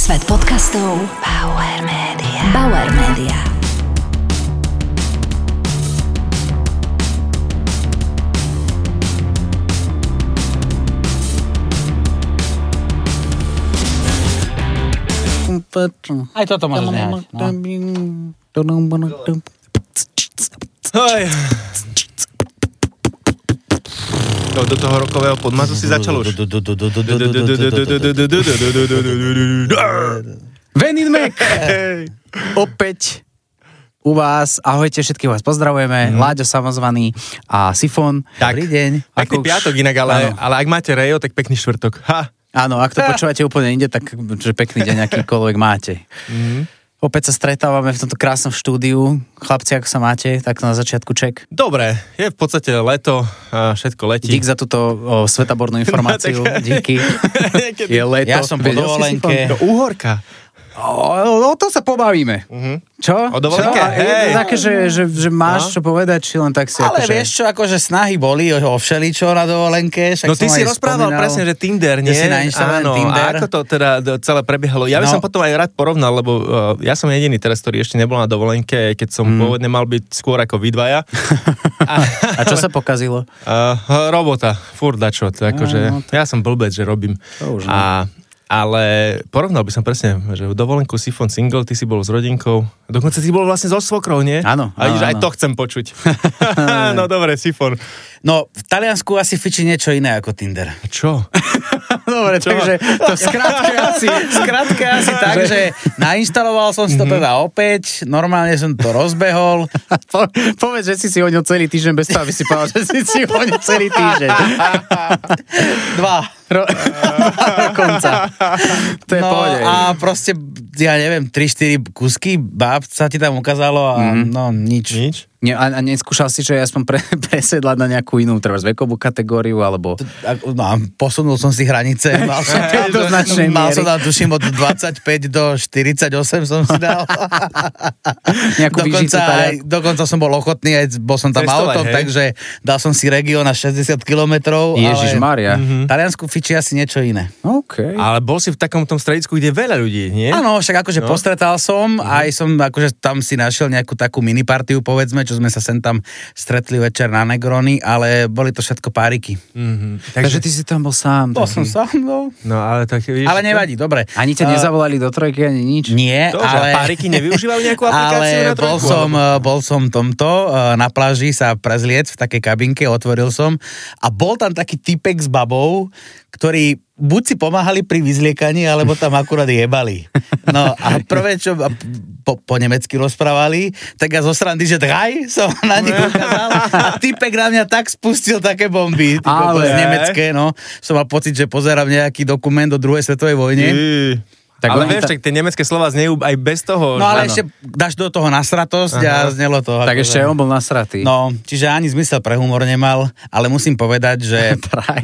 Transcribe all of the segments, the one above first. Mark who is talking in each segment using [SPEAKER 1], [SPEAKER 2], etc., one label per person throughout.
[SPEAKER 1] Svet podcastov Bauer Media. Bauer Media.
[SPEAKER 2] Aj toto môžeš nehať.
[SPEAKER 3] Do toho rokového podmazu si začal už.
[SPEAKER 2] Venin Mac! Opäť u vás. Ahojte, všetkých vás pozdravujeme. Láďo samozvaný a Sifon.
[SPEAKER 3] Dobrý
[SPEAKER 2] deň.
[SPEAKER 3] Pekný piatok inak, ale ak máte rejo, tak pekný štvrtok. Ha!
[SPEAKER 2] Áno, ak to počúvate úplne inde, tak že pekný deň akýkoľvek máte. Opäť sa stretávame v tomto krásnom štúdiu. Chlapci, ako sa máte, tak na začiatku ček.
[SPEAKER 3] Dobre, je v podstate leto, všetko letí.
[SPEAKER 2] Dík za túto svetabornú informáciu. Díky. Je leto.
[SPEAKER 4] Ja som po dovolenke.
[SPEAKER 3] Do Úhorka.
[SPEAKER 2] O to sa pobavíme. Čo?
[SPEAKER 3] O dovolenke?
[SPEAKER 2] Je také, že máš čo povedať, či len tak si
[SPEAKER 4] Ale
[SPEAKER 2] akože...
[SPEAKER 4] vieš čo, akože snahy boli o všeličo na dovolenke.
[SPEAKER 3] No ty si rozprával presne, že Tinder, nie?
[SPEAKER 4] Že si nainštaloval Tinder.
[SPEAKER 3] A ako to teda celé prebiehalo? Ja by som potom aj rád porovnal, lebo ja som jediný teraz, ktorý ešte nebol na dovolenke, keď som pôvodne mal byť skôr ako vy dvaja.
[SPEAKER 2] A čo sa pokazilo?
[SPEAKER 3] Robota, furt dačo. Akože, ja som blbec, že robím. Ale porovnal by som presne, že dovolenku Sifon single, ty si bol s rodinkou, dokonca si bol vlastne so svokrou, nie?
[SPEAKER 2] Áno.
[SPEAKER 3] Aj to chcem počuť. No dobre, Sifon.
[SPEAKER 4] No, v Taliansku asi fičí niečo iné ako Tinder.
[SPEAKER 3] Čo?
[SPEAKER 2] Dobre, takže to
[SPEAKER 4] Skratke asi tak, že nainštaloval som si to teda opäť, normálne som to rozbehol.
[SPEAKER 2] Povedz, že si ho ňo celý týždeň bez toho, aby si povedal, že si ho ňo celý týždeň. Konca. To je pohode.
[SPEAKER 4] A proste, ja neviem, 3-4 kusky báb sa ti tam ukázalo a no nič.
[SPEAKER 2] Nie, a neskúšal si, že aspoň presedlať na nejakú inú, treba vekovú kategóriu, alebo...
[SPEAKER 4] No, posunul som si hranice. Mal som tam, tuším, od 25 do 48 som si dal.
[SPEAKER 2] Nejakú
[SPEAKER 4] dokonca som bol ochotný, aj bol som tam autom, takže dal som si región na 60 kilometrov.
[SPEAKER 2] Ježišmaria.
[SPEAKER 4] V Taliansku fičí asi niečo iné.
[SPEAKER 2] Okay.
[SPEAKER 3] Ale bol si v takom tom stredisku, kde je veľa ľudí, nie?
[SPEAKER 4] Áno, však akože postretal som, aj som akože tam si našiel nejakú takú minipartiu, povedzme, čo sme sa sem tam stretli večer na Negroni, ale boli to všetko páriky.
[SPEAKER 2] Takže ty si tam bol sám.
[SPEAKER 4] Bol som sám, no.
[SPEAKER 3] No ale tak víš,
[SPEAKER 4] ale nevadí, dobre.
[SPEAKER 2] Ani ťa nezavolali do trojky, ani nič?
[SPEAKER 4] Nie,
[SPEAKER 3] ale... páriky nevyužívajú nejakú aplikáciu na trojku?
[SPEAKER 4] Bol som na pláži sa prezliec v takej kabinke, otvoril som a bol tam taký typek s babou, ktorí buď si pomáhali pri vyzliekaní, alebo tam akurát jebali. No a prvé, čo po nemecky rozprávali, tak ja zo srandy, že draj som na nich ukázal a typek na mňa tak spustil také bomby, z nemecké, no. Som mal pocit, že pozerám nejaký dokument o druhej svetovej vojne.
[SPEAKER 3] Tak ale vieš, tak tie nemecké slova znejú aj bez toho.
[SPEAKER 4] No ale ešte dáš do toho nasratosť a znelo to.
[SPEAKER 2] Tak ešte on bol nasratý.
[SPEAKER 4] No, čiže ani zmysel pre humor nemal, ale musím povedať, že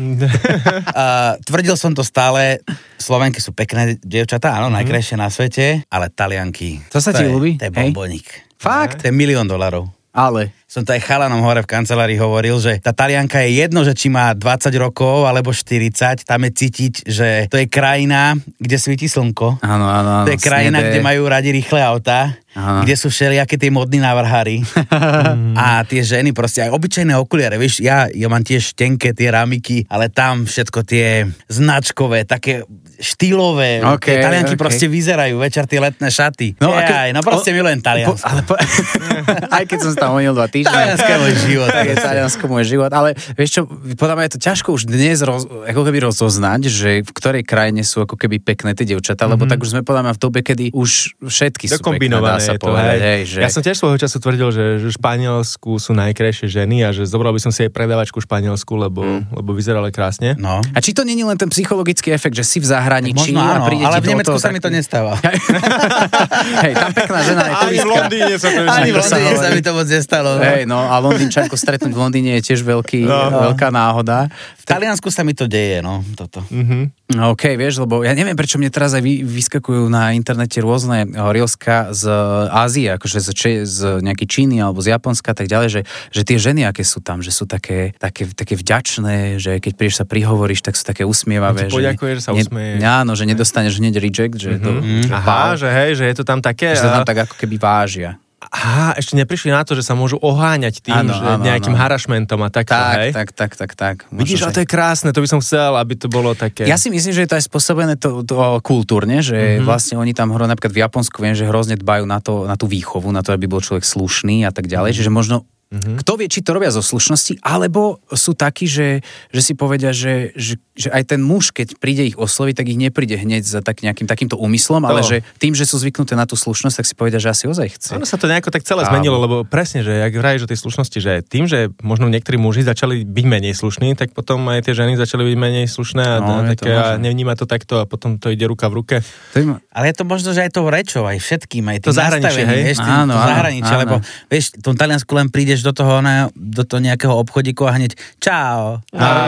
[SPEAKER 4] tvrdil som to stále, Slovenky sú pekné dievčatá, áno, najkrajšie na svete, ale Talianky.
[SPEAKER 2] To sa ti ľúbi?
[SPEAKER 4] To je bomboník.
[SPEAKER 2] Fakt?
[SPEAKER 4] To je $1 000 000.
[SPEAKER 2] Ale...
[SPEAKER 4] Som to aj chalanom hore v kancelárii hovoril, že tá Talianka je jedno, že či má 20 rokov alebo 40, tam je cítiť, že to je krajina, kde svieti slnko.
[SPEAKER 2] Áno.
[SPEAKER 4] To je krajina, kde majú radi rýchle autá, kde sú všelijaké tie modní návrhári. A tie ženy proste, aj obyčajné okuliare, vieš, ja mám tiež tenké tie rámiky, ale tam všetko tie značkové, také štýlové. Tie Talianky proste vyzerajú, večer tie letné šaty. No proste milujem Taliansko.
[SPEAKER 2] Aj keď som tam honil 2 týždne.
[SPEAKER 4] Taliansko je môj život.
[SPEAKER 2] Tak je Taliansko môj život, ale vieš čo, podľa mňa je to ťažko už dnes ako keby rozoznať, že v ktorej krajine sú ako keby pekné tie dievčatá, lebo tak už sme podľa mňa v dobe, kedy už všetky sú pekné, dá sa povedať. Hej, že...
[SPEAKER 3] Ja som tiež svojho času tvrdil, že v Španielsku sú najkrajšie ženy a že zobral by som si aj predávačku Španielsku, lebo vyzerali krásne.
[SPEAKER 4] No.
[SPEAKER 2] A či to nie je len ten psychologický efekt, že si v zahraničí
[SPEAKER 4] a príde
[SPEAKER 2] ale
[SPEAKER 4] v Nemecku sa mi to nestáva.
[SPEAKER 2] Hej, tam pekná žena je turistka.
[SPEAKER 3] Ani v Londýne
[SPEAKER 4] sa mi to moc nestalo.
[SPEAKER 2] Hej, no a Londýnčanku stretnúť v Londýne je tiež veľká náhoda.
[SPEAKER 4] V Taliansku sa mi to deje, no, toto.
[SPEAKER 2] OK, vieš, lebo ja neviem, prečo mne teraz aj vyskakujú na internete rôzne reelska z Ázie, akože z nejakej Číny alebo z Japonska a tak ďalej, že tie ženy, aké sú tam, že sú také vďačné, že keď prídeš sa prihovoríš, tak sú také usmievavé.
[SPEAKER 3] Poďakuješ, sa usmieje.
[SPEAKER 2] Áno, že nedostaneš hneď reject, že to...
[SPEAKER 3] Aha, že hej, že je to tam také...
[SPEAKER 2] Že to tam tak ako keby vážia.
[SPEAKER 3] Aha, ešte neprišli na to, že sa môžu oháňať tým, že nejakým harašmentom a takto, hej?
[SPEAKER 2] Tak.
[SPEAKER 3] Vidíš, a to je krásne, to by som chcel, aby to bolo také...
[SPEAKER 2] Ja si myslím, že je to aj spôsobené to kultúrne, že vlastne oni tam napríklad v Japonsku viem, že hrozne dbajú na tú výchovu, na to, aby bol človek slušný a tak ďalej, že možno kto vie, či to robia zo slušnosti, alebo sú takí, že si povedia, že aj ten muž, keď príde ich osloviť, tak ich nepríde hneď za nejakým takýmto úmyslom, ale že tým, že sú zvyknuté na tú slušnosť, tak si povedia, že asi ozaj chce.
[SPEAKER 3] Ono sa to nejako tak celé zmenilo, lebo presne, že jak vrajíš o tej slušnosti, že tým, že možno niektorí muži začali byť menej slušní, tak potom aj tie ženy začali byť menej slušné a nevníma to takto a potom to ide ruka v ruke.
[SPEAKER 4] Ale je to možno, že aj tou rečou, aj všetkým, aj tým
[SPEAKER 3] nastavením,
[SPEAKER 4] vieš, to zahraničie, lebo vieš, v tom Taliansku len prídeš do toho nejakého obchodíku a hneď čau.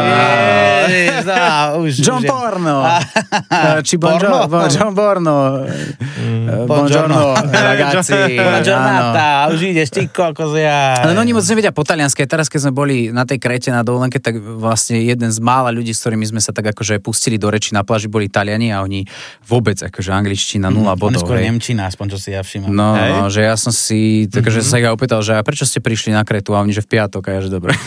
[SPEAKER 2] John Porno. Či John Porno. Buongiorno, ragazzi.
[SPEAKER 4] Buongiornata, už ideš ty kokozia.
[SPEAKER 2] Ale oni moc nevedia po taliansky. Teraz, keď sme boli na tej Kréte na dovolenke, tak vlastne jeden z mála ľudí, s ktorými sme sa tak akože pustili do reči na pláži, boli Taliani a oni vôbec akože angličtina 0 bodov.
[SPEAKER 4] Skôr nemčina, aspoň čo si ja všimám.
[SPEAKER 2] No, že ja som si, takže sa ich opýtal, že a prečo ste prišli na Krétu? A oni, že v piatok, a ja, že dobre.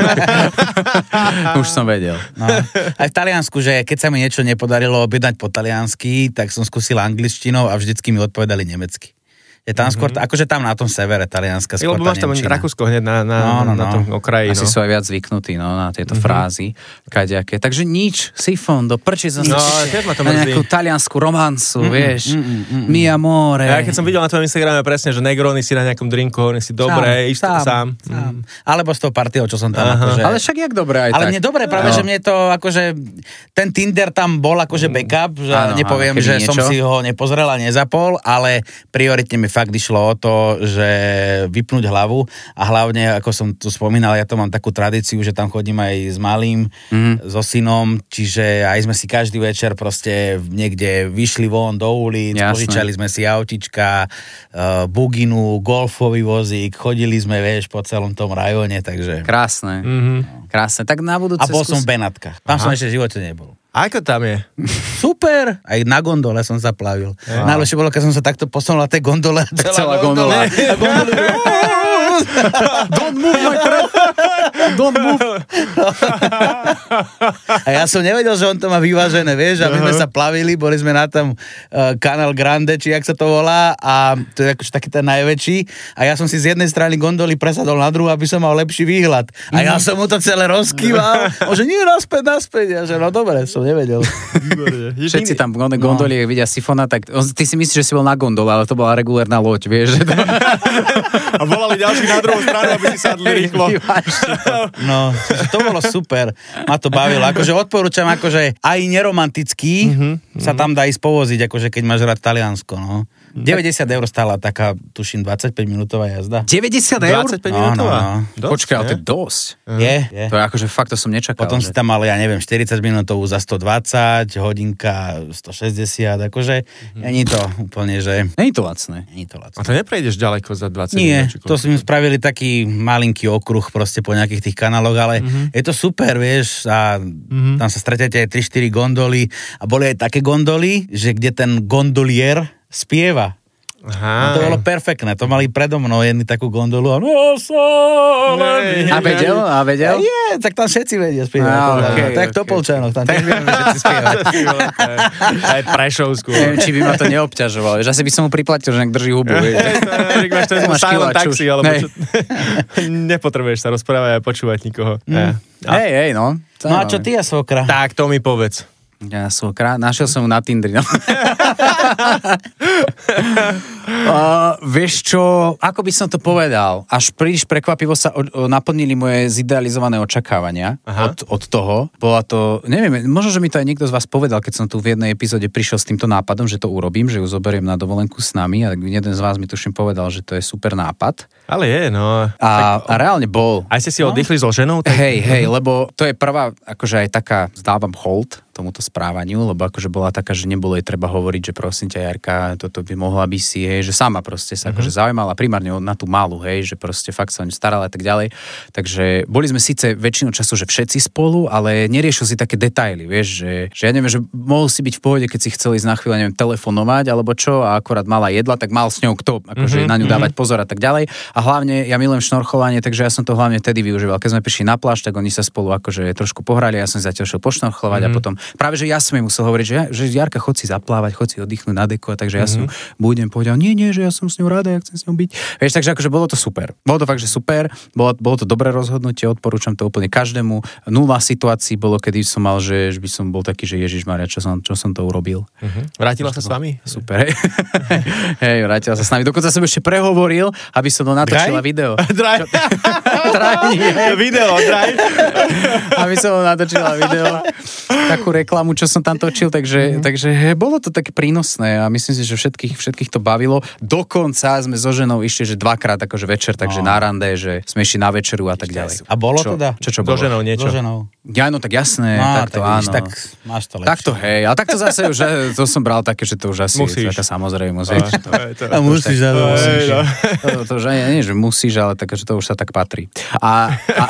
[SPEAKER 2] Už som vedel.
[SPEAKER 4] No. Aj v Taliansku, že keď sa mi niečo nepodarilo objednať po taliansky, tak som skúsil angličtinou a vždycky mi odpovedali nemecky. Je tam skôr, akože tam na tom severe Talianska skôr
[SPEAKER 3] lebo máš tam Rakúsko hneď na tom okraji.
[SPEAKER 2] Asi sú aj viac zvyknutí na tieto frázy. Kaďaké. Takže nič, sifon, do prči som
[SPEAKER 3] na
[SPEAKER 2] nejakú taliansku romancu, vieš. Mi amore.
[SPEAKER 3] Ja keď som videl na tvojom Instagrame presne, že Negroni si na nejakom drinku, hovorím si, dobre, ísť sám.
[SPEAKER 4] Alebo s tou partiou, čo som tam akože...
[SPEAKER 2] Ale však jak dobre aj tak.
[SPEAKER 4] Ale mne dobre, práve, že mne to akože... Ten Tinder tam bol akože backup, že nepoviem, že som si ho nepozrel a nezapol, ale prioritne mi fakt išlo o to, že vypnúť hlavu a hlavne, ako som tu spomínal, ja to mám takú tradíciu, že tam chodím aj s malým, so synom, čiže aj sme si každý večer proste niekde vyšli von do ulic, požičali sme si autička, buginu, golfový vozík, chodili sme, vieš, po celom tom rajóne, takže...
[SPEAKER 2] Krásne. Krásne. Tak na budúce...
[SPEAKER 4] A bol som v Benátkach. Tam som ešte v živote nebol.
[SPEAKER 3] Ako tam je?
[SPEAKER 4] Super! Aj na gondole som sa plavil. Wow. Najlepšie bolo, keď som sa takto posunul na tej gondole.
[SPEAKER 2] Celá gondola. Don't move, my friend. Don't move.
[SPEAKER 4] A ja som nevedel, že on to má vyvážené, vieš, a my sme sa plavili, boli sme na tom Canal Grande, či jak sa to volá, a to je akože taký ten najväčší, a ja som si z jednej strany gondoly presadol na druhú, aby som mal lepší výhľad. A ja som mu to celé rozkýval, že nie, naspäť. Ja že no dobre, som nevedel.
[SPEAKER 2] Všetci tam v gondoli vidia sifona, tak ty si myslíš, že si bol na gondole, ale to bola regulérna loď, vieš.
[SPEAKER 3] A volali ďalší na druhú stranu, aby si sadli rýchlo.
[SPEAKER 4] No, to bolo super. Ma to bavilo. Akože odporúčam, akože aj neromantický sa tam dá ísť povoziť, akože keď máš rád Taliansko, no. 90 eur stála taká, tuším, 25-minútová jazda.
[SPEAKER 2] 90 eur?
[SPEAKER 3] 25-minútová?
[SPEAKER 2] No. Počkaj, ale to je dosť.
[SPEAKER 4] Je.
[SPEAKER 2] To je akože fakt, to som nečakal.
[SPEAKER 4] Potom si tam mal, ja neviem, 40 minútovú za 120, hodinka 160, akože není to úplne, že...
[SPEAKER 2] Není to lacné.
[SPEAKER 3] A to neprejdeš ďaleko za 20 minút?
[SPEAKER 4] Nie, to si mi spravili taký malinký okruh proste po nejakých tých kanáloch, ale je to super, vieš, a tam sa stretáte aj 3-4 gondoly a boli aj také gondoly, že kde ten gondolier spieva.
[SPEAKER 3] Aha.
[SPEAKER 4] To bolo perfektné. To mali predo mnou jednu takú gondolu.
[SPEAKER 2] A vedel?
[SPEAKER 4] Je, tak tam všetci vedia spievať. Tak Topolčanok, tam tiež vieme všetci spievať.
[SPEAKER 3] Aj Prešovskú.
[SPEAKER 2] Neviem, či by ma to neobťažovalo. Že asi by som mu priplatil, že nech drží hubu.
[SPEAKER 3] To je silent taxi, alebo čo... Nepotrebuješ sa rozprávať a počúvať nikoho.
[SPEAKER 2] Hej, no.
[SPEAKER 4] No a čo ty a svokra?
[SPEAKER 3] Tak, to mi povedz.
[SPEAKER 2] Ja svokra, našiel som ju na Tindri. No. Vieš čo, ako by som to povedal, až príliš prekvapivo sa naplnili moje zidealizované očakávania od toho. Bola to, neviem, možno, že mi to aj niekto z vás povedal, keď som tu v jednej epizóde prišiel s týmto nápadom, že to urobím, že ju zoberiem na dovolenku s nami, a tak jeden z vás mi tuším povedal, že to je super nápad.
[SPEAKER 3] Ale je, no.
[SPEAKER 2] A reálne bol.
[SPEAKER 3] Aj ste si oddychli so ženou? Tak...
[SPEAKER 2] Hej, lebo to je prvá, akože aj taká, zdávam hold tomuto správaniu, lebo akože bola taká, že nebolo jej treba hovoriť, že prosím ťa, Jarka, toto by mohla by si, hej, že sama proste sa akože zaujímala primárne na tú malú, hej, že proste fakt sa o ňu starala a tak ďalej. Takže boli sme síce väčšinu času, že všetci spolu, ale neriešil si také detaily, vieš, že ja neviem, že mohol si byť v pohode, keď si chcel ísť na chvíľu, neviem, telefonovať alebo čo a akorát mala jedla, tak mal s ňou kto akože na ňu dávať pozor a tak ďalej. A hlavne ja milujem šnorchovanie, takže ja som to hlavne vtedy využíval. Keď sme prišli na pláž, tak oni sa spolu akože trošku pohrali, ja som zatiaľ šiel pošnorchovať a potom práve že ja som jej musel hovoriť, že Jarka, chod si zaplávať, chod si oddychnúť na deko, takže ja som budem povedal, nie, že ja som s ňou rada, ja chcem s ňou byť. Vieš, takže akože bolo to super. Bolo to fakt, že super. Bolo to dobré rozhodnutie, odporúčam to úplne každému. Nula situácií bolo, kedy som mal, že by som bol taký, že Ježišmaria, čo som to urobil.
[SPEAKER 3] Vrátila sa s vami?
[SPEAKER 2] Super. Hej, vrátila sa s nami. Dokonca som ešte prehovoril, aby som natočila video.
[SPEAKER 3] Drive. Video, drive.
[SPEAKER 2] Aby som natočila video. Takú reklamu, čo som tam točil, takže bolo to také prínosné a myslím si, že všetkých to bavilo. Dokonca sme so ženou išli, že dvakrát akože večer, takže na rande, že sme išli na večeru a tak ďalej.
[SPEAKER 4] A bolo teda?
[SPEAKER 2] Čo bolo?
[SPEAKER 3] So ženou niečo.
[SPEAKER 2] Ja, no tak jasné, takto áno.
[SPEAKER 4] Tak máš to lepšie.
[SPEAKER 2] Takto hej, ale takto zase už, to som bral také, že to už asi je taká samozrejmosť.
[SPEAKER 4] A musíš,
[SPEAKER 2] to už nie, že musíš, ale tak, že to už sa tak patrí. A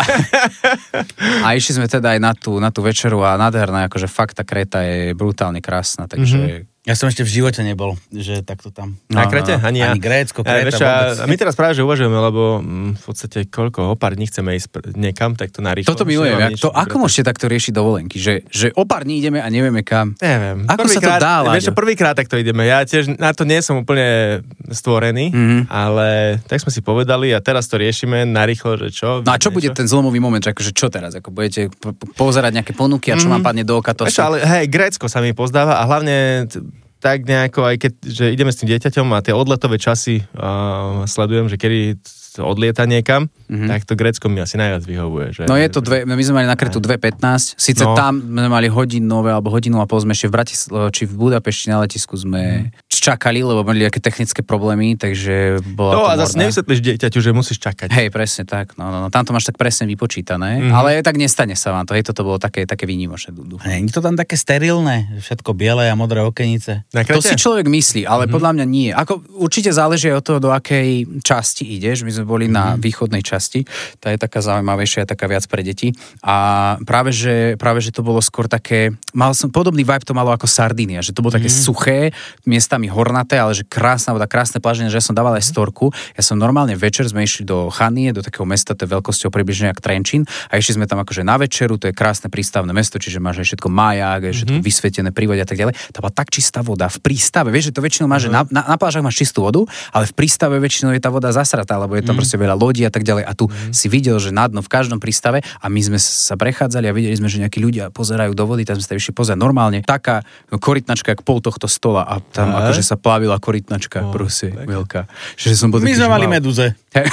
[SPEAKER 2] išli sme teda aj na tú večeru a nádherná, akože fakt tá Kréta je brutálne krásna, takže...
[SPEAKER 4] Ja som ešte v živote nebol, že takto tam.
[SPEAKER 3] Na Krete? Ani ja.
[SPEAKER 4] Ani Grécko, Kréta,
[SPEAKER 3] a my teraz práve, že uvažujeme, lebo v podstate o pár dní chceme ísť niekam, tak to narýchlo.
[SPEAKER 2] Toto milujem. Ako môžete takto riešiť dovolenky? Že o pár dní ideme a nevieme kam?
[SPEAKER 3] Neviem.
[SPEAKER 2] Ako sa to dá, Láďo?
[SPEAKER 3] Vieš, prvýkrát takto ideme. Ja tiež na to nie som úplne stvorený, ale tak sme si povedali a teraz to riešime narýchlo, že čo.
[SPEAKER 2] No a čo bude ten zlomový moment, že akože čo teraz? Ako budete pozerať nejaké ponuky a čo vám padne do oka?
[SPEAKER 3] Ale hej, Grécko sa mi pozdáva a hlavne tak nejako, aj keď že ideme s tým dieťaťom a tie odletové časy sledujem, že kedy odlieta niekam, tak to Grécko mi asi najviac vyhovuje. Že,
[SPEAKER 2] no je to my sme mali na Kretu 2.15, síce tam sme mali hodinové alebo hodinu a pol sme ešte v Bratislave, či v Budapešti na letisku sme čakali, lebo mali nejaké technické problémy, takže bola to
[SPEAKER 3] a zase nevysvetlíš dieťaťu, že musíš čakať.
[SPEAKER 2] Hej, presne tak. No, tam to máš tak presne vypočítané, ale tak nestane sa vám to. Hej, toto bolo také výnimočné.
[SPEAKER 4] Nie je to tam také sterilné, všetko biele a modré okenice.
[SPEAKER 2] To si človek myslí, ale podľa mňa nie. Ako určite záleží od toho, do akej časti ideš. My sme boli na východnej časti, tá je taká zaujímavejšia, taká viac pre deti. A práve že to bolo skôr také, podobný vibe to malo ako Sardinia, že to bolo také suché, miestami hornaté, ale že krásna voda, krásne pláže, že ja som dával aj storku. Ja som normálne večer sme išli do Chanie, do takého mesta, to je veľkosťou približne jak Trenčín a išli sme tam akože na večeru, to je krásne prístavné mesto, čiže máš aj všetko maják, aj všetko vysvietené prívody a tak ďalej. Tá bola tak čistá voda v prístave, vieš, že to väčšinou máš, že na plážach máš čistú vodu, ale v prístave väčšinou je tá voda zasratá, lebo je tam proste veľa lodí a tak ďalej. A tu si videl, že na dno v každom prístave a my sme sa prechádzali a videli sme, že nejakí ľudia pozerajú do vody, tam sme sa vyšli pozerať normálne. Taká korytnačka, jak pol tohto stola a tam akože sa plavila korytnačka, proste veľká.
[SPEAKER 4] My sme mali medúze.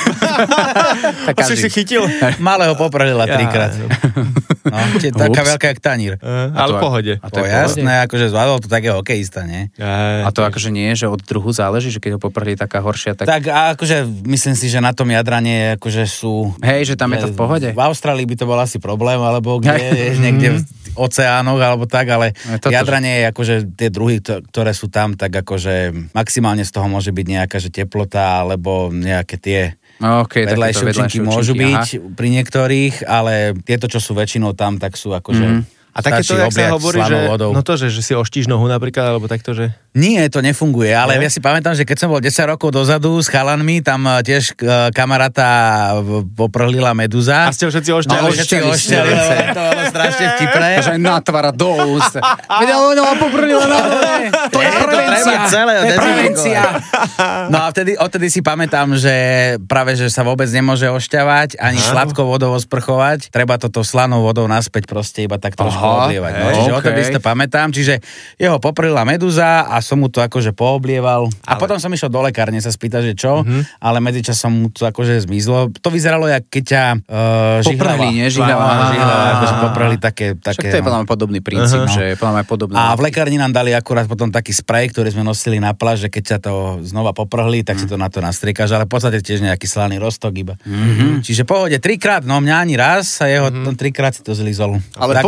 [SPEAKER 3] Si si chytil?
[SPEAKER 4] Malého poprelila 3-krát. No, taká veľká jak tanír.
[SPEAKER 3] Ale v pohode.
[SPEAKER 4] A to je jasné, akože zvládol to také hokejista, nie?
[SPEAKER 2] A to akože nie, že od druhu záleží, že keď ho popreli taká horšia, tak...
[SPEAKER 4] Tak akože myslím si, že na tom Jadrane akože sú...
[SPEAKER 2] Hej, že tam je to v pohode.
[SPEAKER 4] V Austrálii by to bol asi problém, alebo niekde v oceánoch, alebo tak, ale Jadrane je akože tie druhy, ktoré sú tam, tak akože maximálne z toho môže byť nejaká že teplota, alebo nejaké tie vedľajšie účinky môžu byť pri niektorých, ale tieto, čo sú väčšinou tam, tak sú akože...
[SPEAKER 3] A takéto, jak sa hovorí, že si oštíš nohu napríklad, alebo takto, že...
[SPEAKER 4] Nie, to nefunguje, ale ja si pamätám, že keď som bol 10 rokov dozadu s chalanmi, tam tiež kamaráta poprhlila medúza.
[SPEAKER 3] A ste ho všetci ošťali?
[SPEAKER 4] No, všetci ošťali, to bolo strašne vtipné.
[SPEAKER 2] Že aj natvara do úst. Veď ona poprhlila na dole. To je prevencia.
[SPEAKER 4] No a odtedy si pamätám, že práve, že sa vôbec nemôže ošťavať, ani sladkou vodou osprchovať. Treba toto slanou vodou naspäť proste iba tak trošku odlievať. No, čiže odtedy si to pamätám, čiže jeho poprhlila medúza a som mu to akože pooblieval. A potom som išiel do lekárne sa spýtať, že čo, ale medzičasom mu to akože zmizlo. To vyzeralo, jak keď ťa
[SPEAKER 2] poprhli, nie? Žihlava,
[SPEAKER 4] akože poprhli také...
[SPEAKER 2] Však to je podľa mňa podobný princíp, že je podľa mňa podobné.
[SPEAKER 4] A v lekárni nám dali akurát potom taký sprej, ktorý sme nosili na pláž, že keď ťa to znova poprhli, tak si to na to nastriekaš, ale v podstate tiež nejaký slaný roztok iba. Čiže pohode 3-krát, no mňa ani raz a jeho 3-krát si to zlizol.
[SPEAKER 2] Ale ponaučenie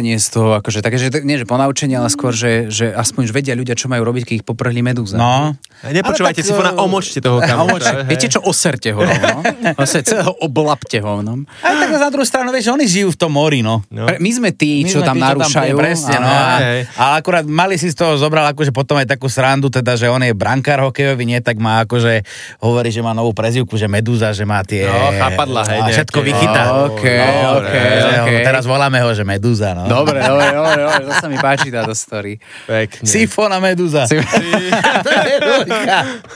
[SPEAKER 2] ponaučenie z toho, akože také, že nie že ponaučenie, ale skôr, že aspoň už vedia ľudia, čo majú robiť, keď ich poprhli medúza.
[SPEAKER 4] No.
[SPEAKER 3] Nepočúvajte Sifona, omočte toho kamoša.
[SPEAKER 2] Viete čo, oserte ho rovno. Celého oblapte ho. No.
[SPEAKER 4] Ale tak na druhú stranu, vieš, oni žijú v tom mori, no.
[SPEAKER 2] My sme tí, čo tam narúšajú.
[SPEAKER 4] Presne, no. Ale akurát mali si z toho zobral akože potom aj takú srandu, teda, že on je brankár hokejový, nie, tak má akože, hovorí, že má novú prezývku, že medúza, že má tie...
[SPEAKER 3] No, chápadla, hej.
[SPEAKER 4] A všetko vychytá.
[SPEAKER 2] Okay.
[SPEAKER 4] Teraz voláme ho, že medúza, no.
[SPEAKER 2] Dobre, to sa mi páči táto story.
[SPEAKER 3] Pekne.
[SPEAKER 4] Sifon a medúza. To je dvojka.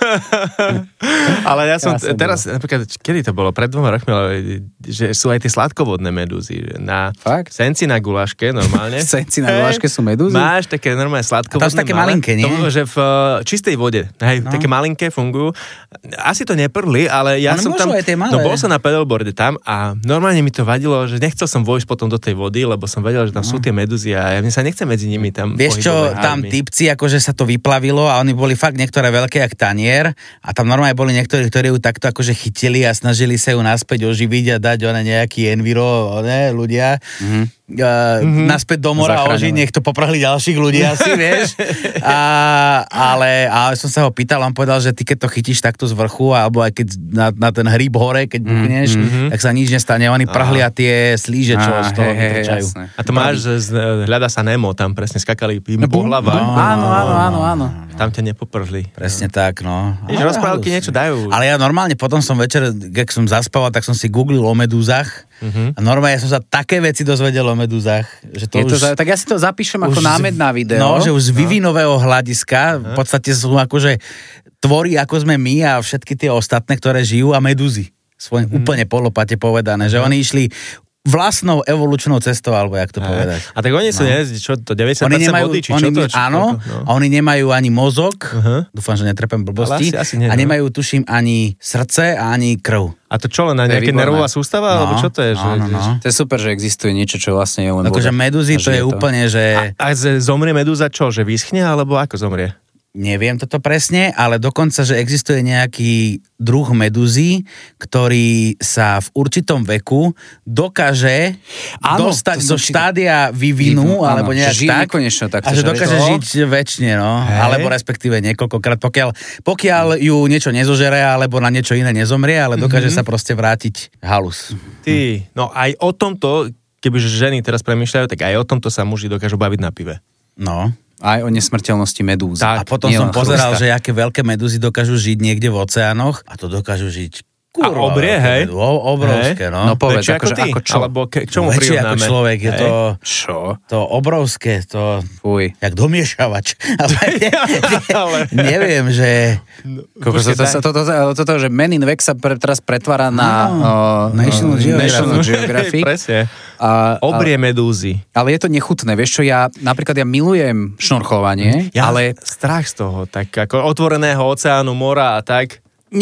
[SPEAKER 3] Ale ja som teraz, napríklad, kedy to bolo? Pred 2 rokmi, že sú aj tie sladkovodné medúzy. Na senci na guláške, normálne.
[SPEAKER 2] V senci na guláške sú medúzy?
[SPEAKER 3] Máš také normálne sladkovodné.
[SPEAKER 4] A to sú také malinké, nie?
[SPEAKER 3] To, že v čistej vode. Hej, také malinké fungujú. Asi to neprli, ale ja som tam... No bol som na pedalboarde tam a normálne mi to vadilo, že nechcel som vojsť potom do tej vody, lebo som vedel, že tam sú tie medúzy a ja sa nechcem medzi nimi tam
[SPEAKER 4] pohybovať. Vieš čo, tam typci, akože sa to vyplavilo a oni boli fakt niektoré veľké jak tanier a tam normálne boli niektorí, ktorí ju takto akože chytili a snažili sa ju naspäť oživiť a dať nejaký enviro, ľudia. Naspäť do mora a ožiť, nech to poprahli ďalších ľudí asi, vieš. Ale som sa ho pýtal, on povedal, že ty keď to chytíš takto z vrchu, alebo aj keď na ten hríb hore, keď buchneš, tak sa nič nestane. Oni prahlia tie slíže, čo z toho vytrčajú.
[SPEAKER 3] A to máš, že hľada sa Nemo, tam presne skakali im po hlavách.
[SPEAKER 2] Áno.
[SPEAKER 3] Tam ťa nepoprhli.
[SPEAKER 4] Presne tak, no.
[SPEAKER 3] Rozprávky niečo dajú.
[SPEAKER 4] Ale ja normálne potom som večer, keď som zaspával, tak som si googlil o medúzach. A normálne som sa také veci dozvedel o medúzach. Že to
[SPEAKER 2] už, tak ja si to zapíšem ako námed na video.
[SPEAKER 4] No, že už z vývinového hľadiska v podstate sú akože tvorí, ako sme my a všetky tie ostatné, ktoré žijú a medúzy. Svojím úplne polopate povedané, že oni išli vlastnou evolučnou cestou, alebo jak to povedať.
[SPEAKER 3] A tak oni sú, čo to, 90% vody, či čo to?
[SPEAKER 4] Áno, a oni nemajú ani mozog, dúfam, že netrepem blbosti, a nemajú, tuším, ani srdce a ani krv.
[SPEAKER 3] A to čo, len na nejaké nervová sústava, alebo čo to je?
[SPEAKER 2] To je super, že existuje niečo, čo vlastne je len voda.
[SPEAKER 4] Takže medúzy, to je úplne, že...
[SPEAKER 3] A zomrie medúza čo, že vyschne, alebo ako zomrie?
[SPEAKER 4] Neviem toto presne, ale dokonca, že existuje nejaký druh medúzy, ktorý sa v určitom veku dokáže dostať do štádia vývinu, alebo nejak tak, a že dokáže žiť väčšine, no. Alebo respektíve niekoľkokrát, pokiaľ ju niečo nezožere, alebo na niečo iné nezomrie, ale dokáže sa proste vrátiť halus.
[SPEAKER 3] No aj o tomto, kebyže ženy teraz premýšľajú, tak aj o tomto sa muži dokážu baviť na pive.
[SPEAKER 4] No.
[SPEAKER 2] Aj o nesmrteľnosti medúz.
[SPEAKER 4] A potom som pozeral, že aké veľké medúzy dokážu žiť niekde v oceánoch a to dokážu žiť
[SPEAKER 3] kurva. A obrie, hej?
[SPEAKER 4] Obrovské, no.
[SPEAKER 2] No povedz, ako čo?
[SPEAKER 3] Alebo k čomu
[SPEAKER 4] väčšie
[SPEAKER 3] prirovnáme?
[SPEAKER 4] Ako človek, je to...
[SPEAKER 2] Čo?
[SPEAKER 4] To obrovské, to...
[SPEAKER 2] Fuj.
[SPEAKER 4] Jak domiešavač. Neviem, že...
[SPEAKER 2] Toto, že Men in Black sa teraz pretvára na National Geographic.
[SPEAKER 3] Presne. Obrie medúzy.
[SPEAKER 2] Ale je to nechutné, vieš čo, ja milujem šnorchovanie, ale...
[SPEAKER 3] Strach z toho, tak ako otvoreného oceánu, mora a tak...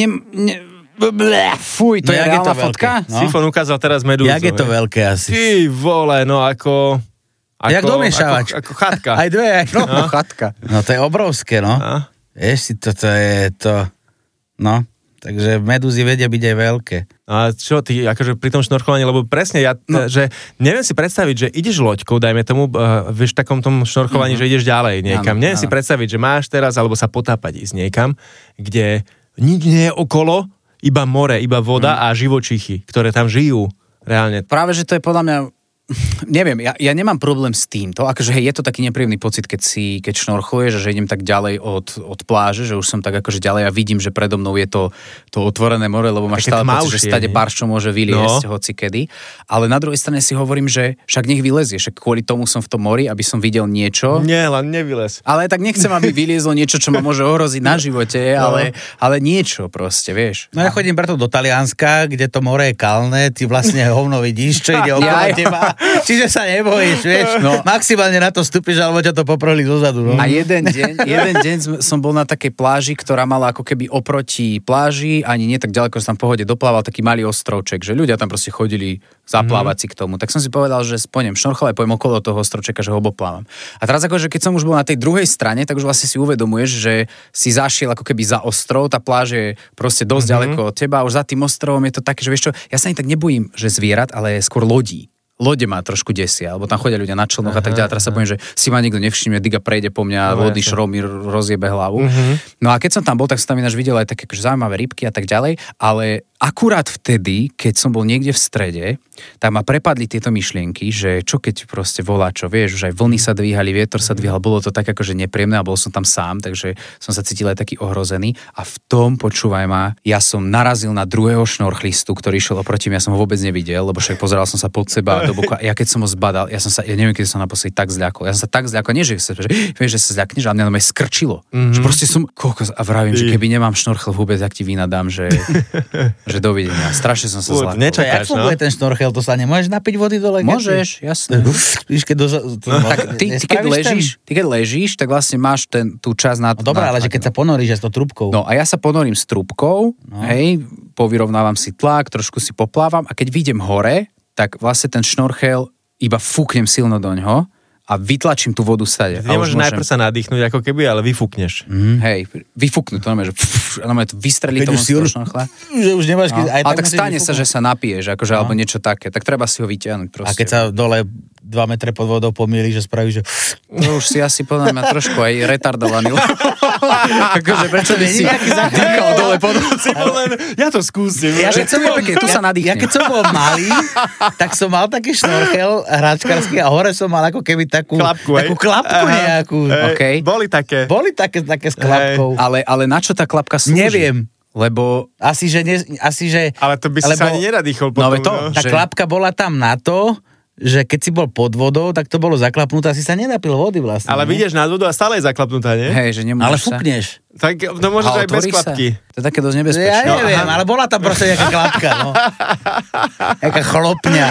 [SPEAKER 2] Fuj, to je reálna fotka?
[SPEAKER 3] No? Sifon ukázal teraz medúzu.
[SPEAKER 4] Jak je to veľké asi?
[SPEAKER 3] Ty vole, no ako
[SPEAKER 4] jak domiešavač.
[SPEAKER 3] Ako chatka.
[SPEAKER 4] Aj dve,
[SPEAKER 2] chatka.
[SPEAKER 4] No to je obrovské, no. Vieš si, toto je to... No, takže medúzy vedia byť aj veľké.
[SPEAKER 3] A čo ty, akože pri tom šnorchovaní, lebo presne že neviem si predstaviť, že ideš loďkou, dajme tomu, vieš, takom tom šnorchovaní, že ideš ďalej niekam. Neviem si predstaviť, že máš teraz, alebo sa potápať ísť niekam, kde nič nie je okolo, iba more, iba voda a živočichy, ktoré tam žijú reálne.
[SPEAKER 2] Práve, že to je podľa mňa, neviem, ja nemám problém s týmto, akože je to taký nepríjemný pocit, keď šnorchuješ, že idem tak ďalej od pláže, že už som tak akože ďalej a vidím, že predo mnou je to otvorené more, lebo máš stále pocit, že stade barčo môže vyliesť hocikedy. Ale na druhej strane si hovorím, že však nech vylezie, však kvôli tomu som v tom mori, aby som videl niečo.
[SPEAKER 3] Nie, len nevylez.
[SPEAKER 2] Ale tak nechcem, aby vyliezlo niečo, čo ma môže ohroziť na živote, ale niečo proste, vieš.
[SPEAKER 4] No ja chodím preto do Talianska, kde to more je kalné, ty vlastne hovno vidíš, čo ide okolo teba. Čiže sa nebojíš, vieš. No. Maximálne na to vstúpiš, alebo ťa to poprhli zozadu. No.
[SPEAKER 2] A jeden deň som bol na takej pláži, ktorá mala ako keby oproti pláži, ani nie tak ďaleko, že tam v pohode doplával taký malý ostrovček, že ľudia tam proste chodili zaplávať si k tomu. Tak som si povedal, že spojem šnorchol a pojem okolo toho ostrovčeka, že ho oboplávam. A teraz akože keď som už bol na tej druhej strane, tak už vlastne si uvedomuješ, že si zašiel ako keby za ostrov, tá pláž je proste dosť ďaleko od teba a už za tým ostrovom je to také, že vieš čo, ja sa ani tak nebojím, že zvierat, ale skôr lodí. lode ma trošku desia, lebo tam chodia ľudia na člnoch a tak ďalej. Teraz sa bojím, že si ma nikto nevšimne, diga prejde po mňa, lodný šrom mi rozjebe hlavu. No a keď som tam bol, tak som tam ináč videl aj také zaujímavé rybky a tak ďalej, ale akurát vtedy, keď som bol niekde v strede, tak ma prepadli tieto myšlienky, že čo keď proste volá, čo vieš, už aj vlny sa dvíhali, vietor sa dvíhal, bolo to tak akože nepríjemné a bol som tam sám, takže som sa cítil aj taký ohrozený a v tom, počúvaj ma, ja som narazil na druhého šnorchlistu, ktorý išiel oproti mňa, ja som ho vôbec nevidel, lebo však pozeral som sa pod seba do boku a ja keď som ho zbadal, ja neviem, keď som naposledy tak zľakol. Ja som sa tak zľakol, nie že vieš, že sa zľakneš, ale mňa to skrčilo. Že proste som kokos a vravím, že keby nemám šnorchel vôbec, tak ti vynadám, že dovidenia. Strašne som sa zľakol.
[SPEAKER 4] Jak funguje ten šnorchel? To sa nemôžeš napiť vody dole?
[SPEAKER 2] Môžeš, jasne. Ty keď ležíš, tak vlastne máš tú časť na...
[SPEAKER 4] Dobre, ale že keď sa ponoríš s tou trúbkou.
[SPEAKER 2] No a ja sa ponorím s trúbkou, hej, povyrovnávam si tlak, trošku si poplávam a keď vyjdem hore, tak vlastne ten šnorchel iba fúknem silno doňho a vytlačím tú vodu stade.
[SPEAKER 3] Ty nemôžeš najprv sa nadýchnuť ako keby, ale vyfúkneš.
[SPEAKER 2] Hej, vyfúknúť, to znamená, že to vystrelí tomu z toho šnorchla.
[SPEAKER 4] Že už nemáš...
[SPEAKER 2] Ale tak stane sa, že sa napiješ, akože, alebo niečo také, tak treba si ho vyťahnuť proste.
[SPEAKER 4] A keď sa dole 2 metre pod vodou pomýli, že spravíš, že...
[SPEAKER 2] To už si asi podľa mňa trošku aj retardovaný. Akože prečo by si dýchal dole pod vodou?
[SPEAKER 3] Ja to skúsim.
[SPEAKER 2] Ja keď
[SPEAKER 4] som bol malý, tak som mal taký šnorchel hračkarský a hore som mal ako keby takú klapku nejakú.
[SPEAKER 2] Okay.
[SPEAKER 3] Boli také
[SPEAKER 4] s klapkou.
[SPEAKER 2] Ale na čo tá klapka slúži?
[SPEAKER 4] Neviem.
[SPEAKER 2] Lebo...
[SPEAKER 4] Asi, že...
[SPEAKER 3] Ale to by si sa ani nenadýchol potom.
[SPEAKER 4] Tá klapka bola tam na to, že keď si bol pod vodou, tak to bolo zaklapnuté, asi sa nenapil vody vlastne.
[SPEAKER 3] Ale vidieš nad vodou a stále je zaklapnutá, nie?
[SPEAKER 2] Hej, že nemôžeš
[SPEAKER 4] ale fúkneš.
[SPEAKER 3] Tak to môžeš aj bez klapky.
[SPEAKER 2] To je také dosť nebezpečné.
[SPEAKER 4] Ja neviem, ale bola tam proste nejaká klapka, no. Jaká chlopňa.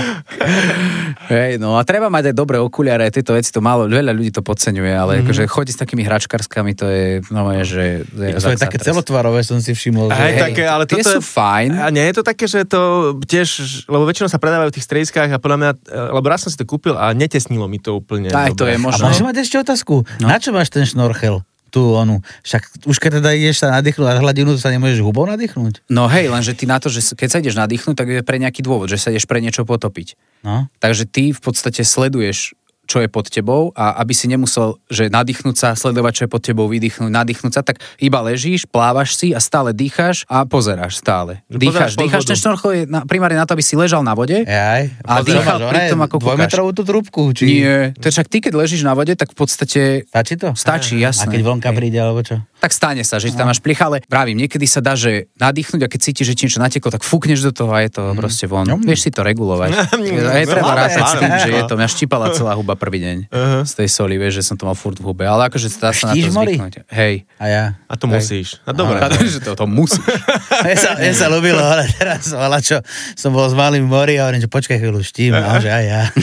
[SPEAKER 2] Hej, no a treba mať aj dobré okuliare, aj tieto veci, to málo, veľa ľudí to podceňuje, ale akože chodiť s takými hračkarskami, to je, no že...
[SPEAKER 4] To je také celotvarové, som si všimol.
[SPEAKER 3] Hej, také, ale
[SPEAKER 2] tie sú fajn.
[SPEAKER 3] A nie je to také, že to tiež, lebo väčšinou sa predávajú v tých strediskách a podľa mňa, lebo raz som si to kúpil a netesnilo mi to úplne.
[SPEAKER 2] Aj to je možno.
[SPEAKER 4] A môžem mať ešte otázku? No? Na čo máš ten šnorchel? Však už keď teda ideš sa nadýchnuť na hladinu, to sa nemôžeš hubou nadýchnuť?
[SPEAKER 2] No hej, lenže ty na to, že keď sa ideš nadýchnuť, tak je pre nejaký dôvod, že sa ideš pre niečo potopiť.
[SPEAKER 4] No.
[SPEAKER 2] Takže ty v podstate sleduješ, čo je pod tebou a aby si nemusel, že nadýchnúť sa, sledovať, čo je pod tebou, vydýchnúť, nadýchnúť sa, tak iba ležíš, plávaš si a stále dýcháš a pozeráš stále. Dýcháš ten šnorchel je primárne na to, aby si ležal na vode a dýchal pri tom, ako kúkaš.
[SPEAKER 4] 2-metrovú tú trúbku?
[SPEAKER 2] Nie, to je však ty, keď ležíš na vode, tak v podstate...
[SPEAKER 4] Stačí to?
[SPEAKER 2] Stačí, jasné.
[SPEAKER 4] A keď vlnka príde, alebo čo?
[SPEAKER 2] Tak stane sa, že tam máš plich, ale pravím, niekedy sa dá, že nadýchnuť a keď cítiš, že ti niečo nateklo, tak fúkneš do toho a je to proste von. Vieš si to regulovať. Je treba rátať s tým, že je to, mňa štípala celá huba prvý deň z tej soli, vieš, že som to mal furt v hube, ale akože dá sa na to zvyknúť. Hej.
[SPEAKER 4] A ja?
[SPEAKER 3] A to musíš. A dobre.
[SPEAKER 2] To musíš.
[SPEAKER 4] Mne sa ľúbilo, ale teraz som bol s malým v mori a hovorím, že počkaj chvíľu, štím, a že aj ja.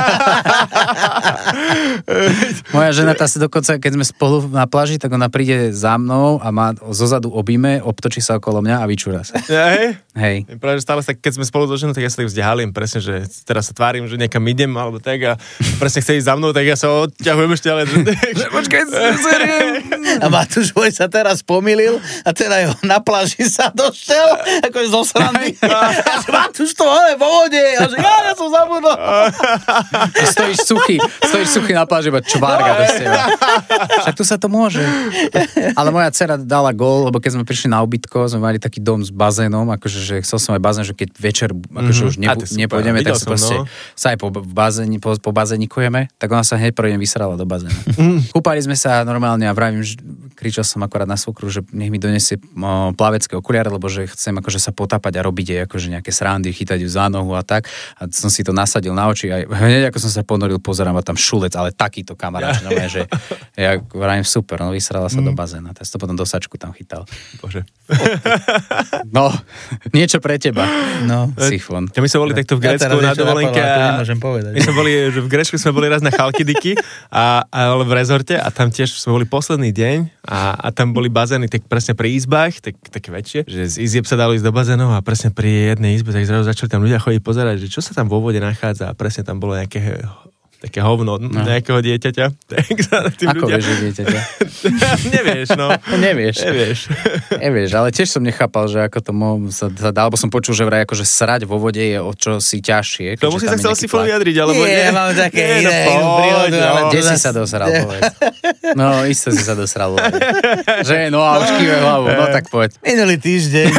[SPEAKER 2] Moja žena tá si dokonca, keď sme spolu na pláži, tak ona príde za mnou a má zozadu objíme, obtočí sa okolo mňa a vyčúra sa. Hej.
[SPEAKER 3] Práve, že stále sa, keď sme spolu so ženou, tak ja sa tak vzdialím, presne, že teraz sa tvárim, že niekam idem, alebo tak a presne chce ísť za mnou, tak ja sa odťahujem ešte, ale...
[SPEAKER 2] Počkaj, seriem.
[SPEAKER 4] A Matúš môj sa teraz pomýlil a teda na pláži sa došiel, akože zo srandy. Matúš to ale vo vode. A že ja som zabudol.
[SPEAKER 2] Stojíš suchý na pláži, iba čvárga bez teba. Však tu sa to môže. Ale moja dcera dala gól, lebo keď sme prišli na ubytko, sme mali taký dom s bazénom, akože že chcel som aj bazén, že keď večer akože už nepôjdeme, tak sa proste sa aj po bazénikujeme, tak ona sa hneď prvý deň vysrala do bazéna. Kúpali sme sa normálne a vravím, že kričal som akorát na svokru, že nech mi donesie plavecké okuliare, lebo že chcem akože sa potápať a robiť jej akože nejaké srandy, chytať ju za nohu a tak. A som si to nasadil na oči a hneď ako som sa ponoril, pozerám a tam šulec, ale takýto kamarát, že ja vravím super, no vysrala sa do bazéna. Teraz to potom do sačku tam chytal.
[SPEAKER 3] Bože.
[SPEAKER 2] No, niečo pre teba.
[SPEAKER 4] No.
[SPEAKER 2] Sifon.
[SPEAKER 3] My sme boli takto v Grécku na dovolenke a my sme boli, že v Grécku sme boli raz na Chalkidiky ale v rezorte a tam tiež sme boli posledný deň a tam boli bazény tak presne pri izbách, také väčšie, že z izieb sa dalo ísť do bazénov a presne pri jednej izbe tak zrazu začali tam ľudia chodiť pozerať, že čo sa tam vo vode nachádza a presne tam bolo nejaké také hovno nejakého dieťaťa.
[SPEAKER 2] Ako vieš, že dieťaťa?
[SPEAKER 3] Nevieš, no.
[SPEAKER 2] Nevieš, ale tiež som nechápal, že ako to sa dá, alebo som počul, že vraj akože srať vo vode je o čo si ťažšie.
[SPEAKER 3] To musí sa chcel Sifon vyjadriť, alebo nie?
[SPEAKER 4] Nie, mám také iné prírodu, ale...
[SPEAKER 2] Kde si sa dosral, povedz. No, isto si sa dosral. Že, no a už kýve hlavu, no tak povedz.
[SPEAKER 4] Minulý týždeň.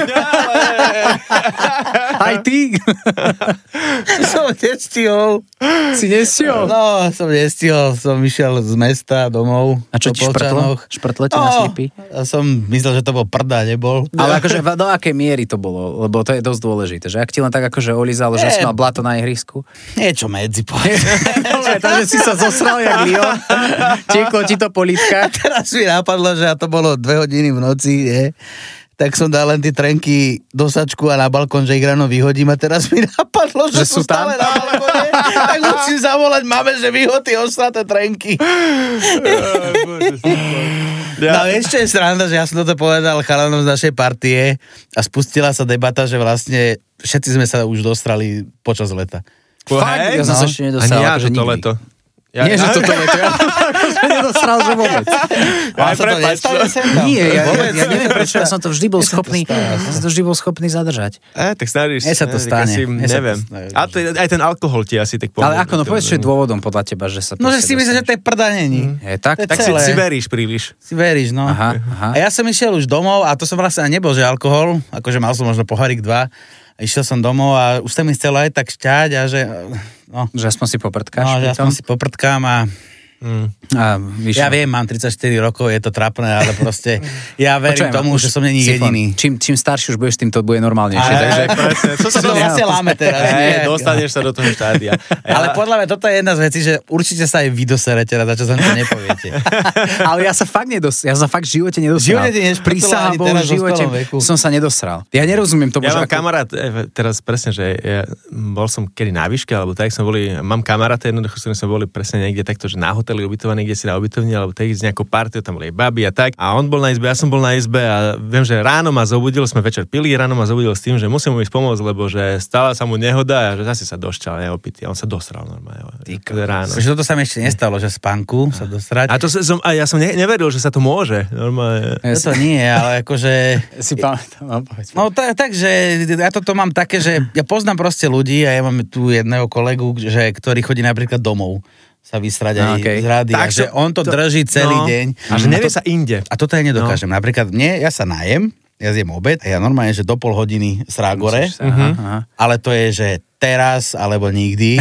[SPEAKER 2] Aj ty?
[SPEAKER 4] Som nestihol.
[SPEAKER 2] Si nestihol?
[SPEAKER 4] No, som nestihol. Som išiel z mesta domov.
[SPEAKER 2] A čo ti šprtlo ti na slipy?
[SPEAKER 4] Som myslel, že to bol prda, nebol.
[SPEAKER 2] Ale akože do akej miery to bolo? Lebo to je dosť dôležité. Že ak ti len tak akože olizalo, že si mal blato na ihrisku?
[SPEAKER 4] Niečo medzi, povedz.
[SPEAKER 2] Takže si sa zosral jak Lion. Tieklo ti to po lítkach.
[SPEAKER 4] Teraz mi napadlo, že to bolo 2 hodiny v noci, nie? Tak som dal len tie trenky do sačku a na balkón, že ich ráno vyhodím a teraz mi napadlo, že sú stále na balkóne. Tak musím zavolať mame, že vyhod tie ostraté trenky. No vieš, čo je sranda, že ja som toto povedal chalanom z našej partie a spustila sa debata, že vlastne všetci sme sa už dostrali počas leta.
[SPEAKER 2] Fakt? Ja som sa ešte nedostal.
[SPEAKER 3] Ani ja toto leto.
[SPEAKER 2] Nie, že toto leto. Ja som nedostral, že vôbec.
[SPEAKER 4] A sa to nestane sem tam?
[SPEAKER 2] Nie, ja neviem, prečo ja som to vždy bol schopný zadržať.
[SPEAKER 3] Tak snažíš.
[SPEAKER 4] Mne sa to stane.
[SPEAKER 3] Neviem. A aj ten alkohol ti asi tak pomôže.
[SPEAKER 2] Ale ako, no povedz, čo je dôvodom podľa teba, že sa...
[SPEAKER 4] No, že si myslíš, že to je prda není.
[SPEAKER 2] Tak
[SPEAKER 3] si veríš príliš.
[SPEAKER 4] Si veríš, no.
[SPEAKER 2] Aha.
[SPEAKER 4] A ja som išiel už domov a to som vlastne nebol, že alkohol, akože mal som možno pohárik 2. Išiel som domov a už sa mi chcelo aj tak šťať a že... No.
[SPEAKER 2] Že aspoň si poprtkáš.
[SPEAKER 4] No, že aspoň si poprtkám a ja viem, mám 34 rokov, je to trapné, ale proste ja verím tomu, že som není jediný.
[SPEAKER 2] Čím starší už budeš, tým to bude normálnejšie.
[SPEAKER 4] Takže presne. Co sa to vlastne láme teraz?
[SPEAKER 3] Dostaneš sa do toho štádia.
[SPEAKER 4] Ale podľa mňa toto je jedna z vecí, že určite sa aj vy doserete, za čo sa to nepoviete.
[SPEAKER 2] Ale ja sa fakt v živote nedosral. Prísahám Bohu, v živote som sa nedosral. Ja nerozumiem tomu,
[SPEAKER 3] že... Ja mám kamarát, teraz presne, že bol som kedy na výške, alebo tak som boli, mám kamaráta jednoducho, s ktorým sme boli presne niekde takto, že na hoteli ubytovaný, kde si na ubytovni, alebo tak s nejakou partiou, tam boli aj baby a tak. A on bol na izbe, ja som bol na izbe a viem, že ráno ma zobudil, sme večer pili, ráno ma zobudil s tým, že musím mu ísť pomôcť, lebo že stala sa mu nehoda a že zase sa došťal, neopitý. A on sa dosral normálne. Ráno.
[SPEAKER 4] Že toto sa mi ešte nestalo, že spánku sa dosrať.
[SPEAKER 3] A ja som neveril, že sa to môže. Normálne.
[SPEAKER 4] To nie, ale akože...
[SPEAKER 2] Si pamätám,
[SPEAKER 4] no takže ja toto mám také, že ja poznám proste ľudí a ja mám tu jedného kolegu, ktorý chodí napríklad domov sa vysrať aj z rady. Takže on to drží celý deň.
[SPEAKER 3] A že nevie sa inde.
[SPEAKER 4] A toto ja nedokážem. Napríklad ja sa najem, ja zjem obed a ja normálne, že do pol hodiny srágore, ale to je, že teraz, alebo nikdy.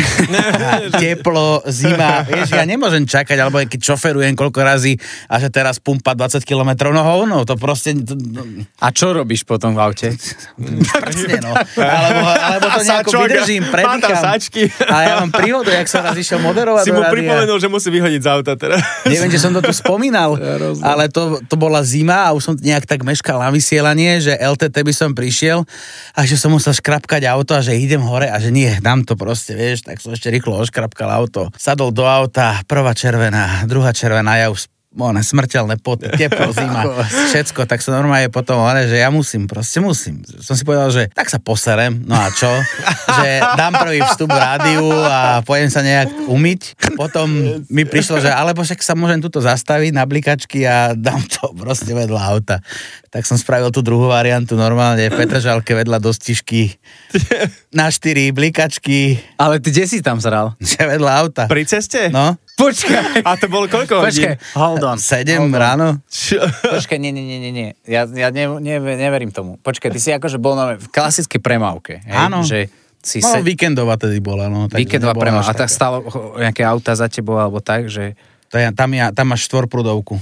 [SPEAKER 4] Teplo, zima. Vieš, ja nemôžem čakať, alebo keď šoferujem koľko razy a že teraz pumpa 20 km, no hovno, to proste...
[SPEAKER 2] A čo robíš potom v aute?
[SPEAKER 4] Prcne, no. Alebo to nejako vydržím, predýcham. A ja mám príhodu, jak sa raz išiel moderovať.
[SPEAKER 3] Si mu pripomenul, že musí vyhodiť z auta teraz.
[SPEAKER 4] Neviem, že som to tu spomínal, ale to bola zima a už som nejak tak meškal na vysielanie, že LTT by som prišiel a že som musel škrapkať auto a že idem hore a že nie, dám to proste, vieš, tak som ešte rýchlo oškrapkal auto. Sadol do auta, prvá červená, druhá červená, ja už smrteľné poty, teplo, zima, všetko, tak som normálne potom, že ja musím. Som si povedal, že tak sa poserem, no a čo? Že dám prvý vstup v rádiu a pojem sa nejak umyť. Potom mi prišlo, že alebo však sa môžem tuto zastaviť na blikačky a dám to proste vedľa auta. Tak som spravil tú druhú variantu normálne v Petržalke vedľa dostižky na 4 blikačky.
[SPEAKER 2] Ale ty kde si tam zral?
[SPEAKER 4] Vedľa auta.
[SPEAKER 3] Pri ceste?
[SPEAKER 4] No.
[SPEAKER 2] Počkaj.
[SPEAKER 3] A to bolo koľko hodín?
[SPEAKER 2] Hold on.
[SPEAKER 4] 7 ráno.
[SPEAKER 2] Počkaj, nie. Ja neverím tomu. Počkaj, ty si akože bol v klasickej premávke.
[SPEAKER 4] Áno.
[SPEAKER 2] Že
[SPEAKER 4] víkendová tedy bola. No,
[SPEAKER 2] víkendová premávka. A tak stálo nejaké auta za tebou, alebo tak, že...
[SPEAKER 4] Tam máš 4-prúdovku.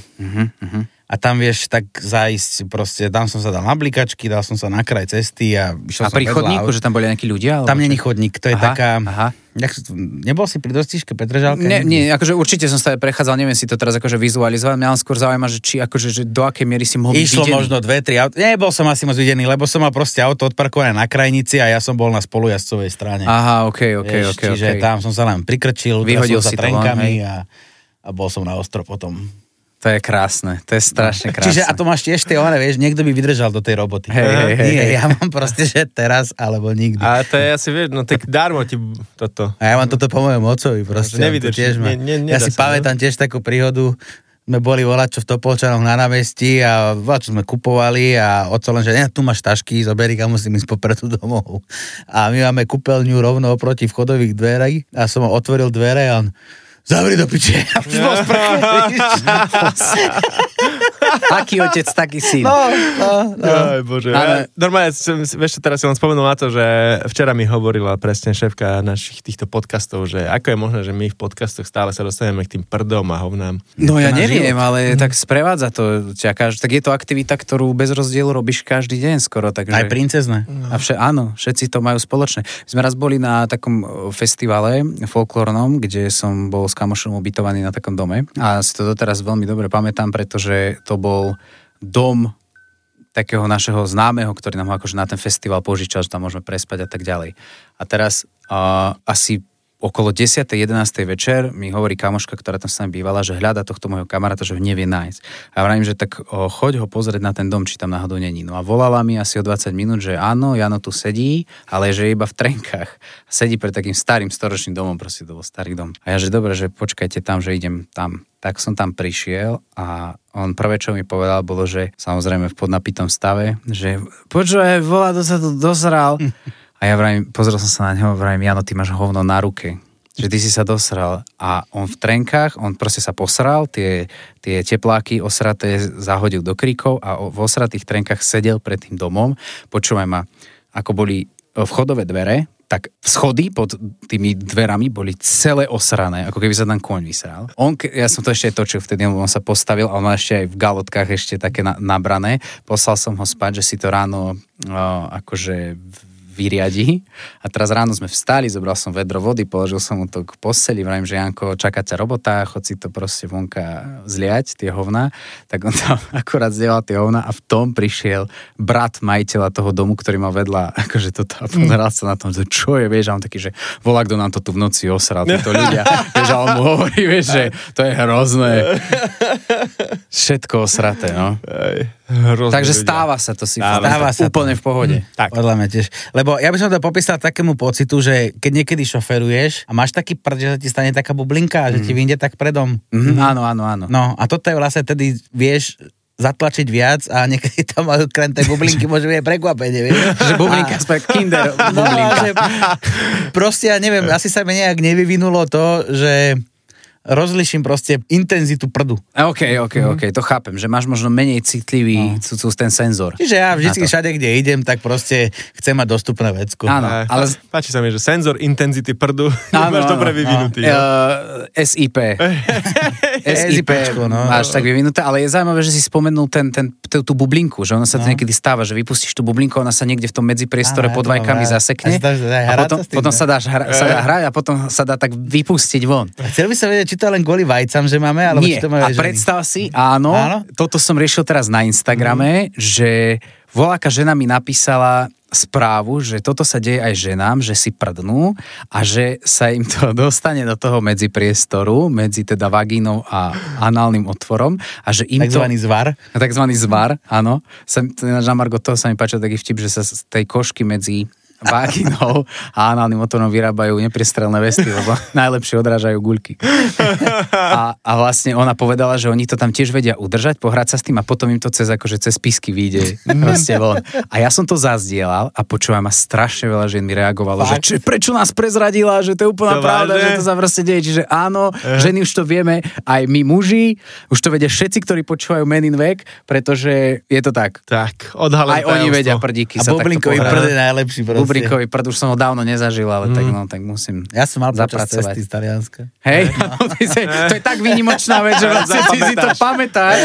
[SPEAKER 4] A tam vieš tak zájsť proste, tam som sa dal na blikačky, dal som sa na kraj cesty a išiel som
[SPEAKER 2] pri chodníku, že tam boli nejakí ľudia?
[SPEAKER 4] Tam není chodník, to je taká... Nebol si pri dostižke Petržalke?
[SPEAKER 2] Nie, akože určite som sa aj prechádzal, neviem si to teraz akože vizualizovať, mňa len skôr zaujíma, že či akože, že do akej miery si mohol byť videný.
[SPEAKER 4] Išlo možno 2-3 auta, nebol som asi moc videný, lebo som mal proste auto odparkované na krajnici a ja som bol na spolujazdcovej strane.
[SPEAKER 2] Aha, okej.
[SPEAKER 4] Čiže tam som sa len prikrčil, vyhodil som sa trenkami a bol som na ostro potom.
[SPEAKER 2] To je krásne, to je strašne krásne.
[SPEAKER 4] Čiže a to máš tiež tie vieš, niekto by vydržal do tej roboty.
[SPEAKER 2] Hej.
[SPEAKER 4] Ja mám proste, že teraz alebo nikdy.
[SPEAKER 3] A to je asi, vieš, no tak darmo ti toto.
[SPEAKER 4] A ja mám toto po mojom ocovi proste.
[SPEAKER 3] Nevydrží.
[SPEAKER 4] Ja si pamätám tiež takú príhodu, sme boli volať čo v Topolčanoch na námestí a čo sme kupovali a oco len, že tu máš tašky, zoberí a musím ísť popredu domov. A my máme kúpeľňu rovno oproti vchodových dverí a som otvoril dvere a on zavri do piče. A už bol sprchný.
[SPEAKER 2] Aký otec, taký syn.
[SPEAKER 4] No.
[SPEAKER 3] Aj bože. Ale normálne, vieš čo, teraz si len spomenul na to, že včera mi hovorila presne šéfka našich týchto podcastov, že ako je možné, že my v podcastoch stále sa dostaneme k tým prdom a hovnám.
[SPEAKER 2] No ja neviem, ale tak sprevádza to ťa tak je to aktivita, ktorú bez rozdielu robíš každý deň skoro. Takže...
[SPEAKER 4] Aj princezné.
[SPEAKER 2] A áno, všetci to majú spoločné. My sme raz boli na takom festivale folklórnom, kde som bol s kamošom ubytovaný na takom dome a si to doteraz veľmi dobre pamätám, pretože to bol dom takého našeho známeho, ktorý nám ho akože na ten festival požičal, že tam môžeme prespať a tak ďalej. A teraz asi okolo 10. 11. večer mi hovorí kamoška, ktorá tam s nami bývala, že hľada tohto môjho kamaráta, že ho nevie nájsť. A vravím, že tak choď ho pozrieť na ten dom, či tam náhodou není. No a volala mi asi o 20 minút, že áno, Jano tu sedí, ale že je iba v trenkách. Sedí pred takým starým storočným domom, proste to bol starý dom. A ja, že dobre, že počkajte tam, že idem tam. Tak som tam prišiel a on prvé, čo mi povedal, bolo, že samozrejme v podnapitom stave, že počúvaj, volá, sa tu dosral. A ja pozrel som sa na neho, vravím, Jano, ty máš hovno na ruke. Že ty si sa dosral. A on v trenkách, on proste sa posral, tie tepláky osraté zahodil do kríkov a v osratých trenkách sedel pred tým domom. Počúvaj ma, ako boli vchodové dvere, tak schody pod tými dverami boli celé osrané, ako keby sa tam koň vysral. Ja som to ešte točil vtedy, on sa postavil a on ešte aj v galotkách ešte také nabrané. Poslal som ho spať, že si to ráno akože vyriadi. A teraz ráno sme vstali, zobral som vedro vody, položil som mu to k posteli, vravím, že Janko, čaká ťa robota, chod si to proste vonka zliať, tie hovná. Tak on tam akurát zlial tie hovná a v tom prišiel brat majiteľa toho domu, ktorý mal vedľa, akože toto a pozeral sa na tom, že čo je, vieš, a on taký, že volá, kto nám to tu v noci osral, títo ľudia. Vieš, a on mu hovorí, vieš, že to je hrozné. Všetko osraté, no. Takže stáva sa to si stáva sa úplne v pohode.
[SPEAKER 4] Tak. Podľa mňa tiež. Lebo ja by som to popísal takému pocitu, že keď niekedy šoferuješ a máš taký prd, že sa ti stane taká bublinka, že ti vyjde tak predom.
[SPEAKER 2] Áno.
[SPEAKER 4] No a toto je vlastne tedy, vieš, zatlačiť viac a niekedy tam majú krem tej bublinky, môže byť aj prekvapenie, vieš?
[SPEAKER 2] Že bublinka, kinder bublinka.
[SPEAKER 4] Že proste, ja neviem, asi sa mi nejak nevyvinulo to, že rozliším proste intenzitu prdu.
[SPEAKER 2] OK, to chápem, že máš možno menej citlivý ten senzor.
[SPEAKER 4] Čiže ja vždycky všade, kde idem, tak proste chcem mať dostupné vecko.
[SPEAKER 2] Áno, ale...
[SPEAKER 3] Páči sa mi, že senzor intenzity prdu máš dobre vyvinutý.
[SPEAKER 2] SIP.
[SPEAKER 4] No.
[SPEAKER 2] Máš tak vyvinuté, ale je zaujímavé, že si spomenul tú bublinku, že ona sa to niekedy stáva, že vypustíš tú bublinku, ona sa niekde v tom medzipriestore pod vajkami zasekne a potom sa dá hrať a potom sa dá tak vypustiť von.
[SPEAKER 4] Chcel by sa vedieť, či to len kvôli vajcam, že máme, alebo
[SPEAKER 2] nie.
[SPEAKER 4] Či to majú
[SPEAKER 2] a predstav si, áno, toto som riešil teraz na Instagrame, že voľaká žena mi napísala správu, že toto sa deje aj ženám, že si prdnú a že sa im to dostane do toho medzipriestoru, medzi teda vagínou a análnym otvorom a že im
[SPEAKER 4] takzvaný zvar.
[SPEAKER 2] Takzvaný zvar, áno. Na Margo toho sa mi páčil taký vtip, že sa z tej košky medzi váginou a análnym otvorom vyrábajú nepriestrelné vesty, lebo najlepšie odrážajú guľky. A vlastne ona povedala, že oni to tam tiež vedia udržať, pohrať sa s tým a potom im to cez písky vyjde proste von. A ja som to zazdielal a počúvam, a strašne veľa žien mi reagovalo, že prečo nás prezradila, že to je úplná pravda, že to sa proste deje. Čiže áno, ženy už to vieme, aj my muži, už to vedia všetci, ktorí počúvajú Men in Vek, pretože je to tak.
[SPEAKER 3] Tak, odhalené
[SPEAKER 2] aj oni vedia prdíky sa takto pohrať.
[SPEAKER 4] A bublinkový prd je najlepší proste.
[SPEAKER 2] Bublinkový prd, už som ho dávno nezažil, ale tak musím
[SPEAKER 4] Ja som mal počas
[SPEAKER 2] zapracovať.
[SPEAKER 4] cesty z Talianska.
[SPEAKER 2] Hej, to je tak výnimočná vec, že vlastne ty si to pamätáš.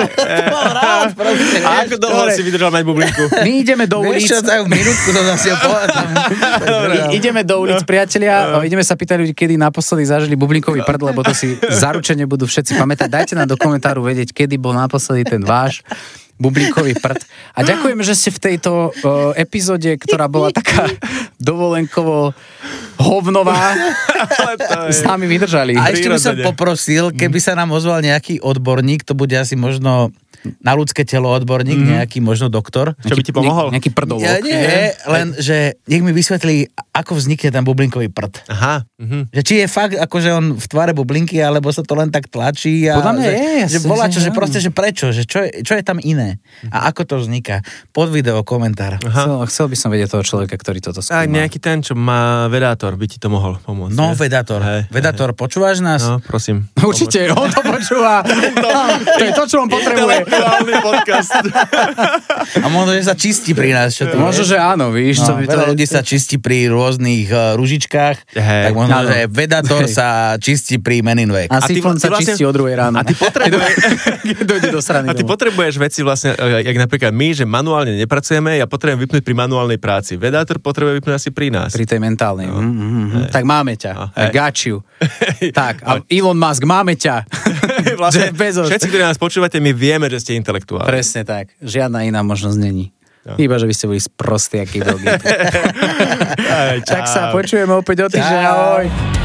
[SPEAKER 3] A ako dlho si vydržal mať bublinku?
[SPEAKER 2] My ideme do ulic.
[SPEAKER 4] Vieš čo, tak minútku to zase povedal.
[SPEAKER 2] Ideme do ulic, priatelia, ideme sa pýtať ľudí, kedy naposledy zažili bublinkový prd, lebo to si zaručene budú všetci pamätať. Dajte nám do komentáru vedieť, kedy bol naposledy ten váš. bublinkový prd. A ďakujem, že ste v tejto epizóde, ktorá bola taká dovolenkovo hovnová, s nami vydržali.
[SPEAKER 4] A ešte by som poprosil, keby sa nám ozval nejaký odborník, to bude asi možno na ľudské telo odborník, nejaký možno doktor.
[SPEAKER 3] Čo by ti pomohol?
[SPEAKER 2] Nejaký prdolog.
[SPEAKER 4] Nie, len, že nech mi vysvetlí, ako vznikne ten bublinkový prd.
[SPEAKER 3] Aha.
[SPEAKER 4] Že či je fakt, akože on v tvare bublinky, alebo sa to len tak tlačí. A
[SPEAKER 2] Podľa mňa
[SPEAKER 4] že volá čo, že proste, že prečo, že čo je tam iné. A ako to vzniká. Pod video komentár.
[SPEAKER 2] Chcel by som vedieť toho človeka, ktorý toto skúma.
[SPEAKER 3] Tak nejaký ten, čo má Vedátor, by ti to mohol pomôcť.
[SPEAKER 4] No, Vedátor. Vedátor, počúvaš nás?
[SPEAKER 3] No, prosím.
[SPEAKER 2] Určite, on to počúva. To je to, čo on potrebuje.
[SPEAKER 3] Intelektuálny podcast.
[SPEAKER 4] A možno, že sa čistí pri nás. Čo
[SPEAKER 2] Možno, že áno, víš.
[SPEAKER 4] No, veľa ľudí sa čistí pri rôznych ružičkách, tak možno, že Vedátor sa čistí pri Men in Black.
[SPEAKER 2] A Sifon sa čistí o 2 ráno.
[SPEAKER 3] A ty potrebuješ...
[SPEAKER 2] Dojde do strany.
[SPEAKER 3] A ty potrebuješ veci vlastne, jak napríklad my, že manuálne nepracujeme, ja potrebujem vypnúť pri manuálnej práci. Vedátor potrebuje vypnúť asi pri nás.
[SPEAKER 2] Pri tej mentálnej. Tak máme ťa. I got you. Tak, a Elon Musk, máme ťa.
[SPEAKER 3] Vlastne všetci, ktorí nás počúvate, my vieme, že ste intelektuálni.
[SPEAKER 2] Presne tak. Žiadna iná možnosť není. Iba, že by ste boli sprostí, aký dogy. Tak sa počujeme opäť o týždeň. Ahoj.